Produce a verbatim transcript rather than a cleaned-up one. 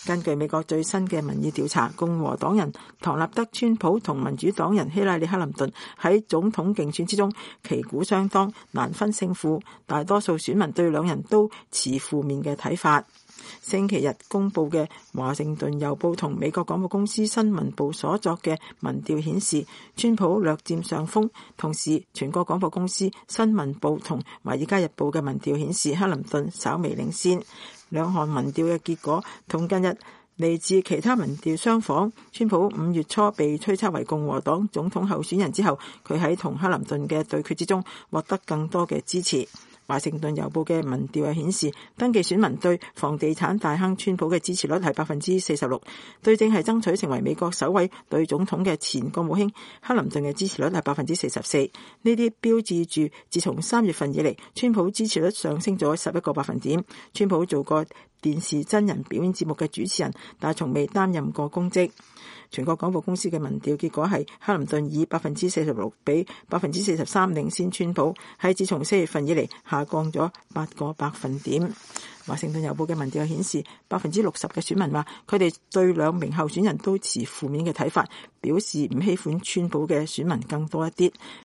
根據美國最新嘅民意調查，共和黨人唐納德川普同民主黨人希拉里克林頓喺總統競選之中旗鼓相當，難分勝負。大多數選民對兩人都持負面嘅睇法。星期日公布嘅華盛頓郵報同美國廣播公司新聞部所作嘅民調顯示，川普略佔上風。同時，全國廣播公司新聞部同華爾街日報嘅民調顯示，克林頓稍微領先。兩項民調嘅結果同近日嚟自其他民調相仿。川普五月初被推測為共和黨總統候選人之後，佢喺同克林頓嘅對決之中獲得更多嘅支持。華盛頓郵報嘅民調顯示，登記選民對房地產大亨川普嘅支持率係百分之四十六，對正係爭取成為美國首位女總統嘅前國務卿克林頓嘅支持率係百分之四十四。呢啲標誌住自從三月份以嚟，川普支持率上升咗十一個百分點。川普做過電視真人表演節目嘅主持人，但係從未擔任過公職。全國廣播公司嘅民調結果係克林頓以百分之四十六比百分之四十三領先川普，係自從四月份以嚟下降咗八個百分點。華盛頓郵報嘅民調顯示，百分之六十嘅選民話佢哋對兩名候選人都持負面嘅睇法，表示唔喜歡川普嘅選民更多一啲。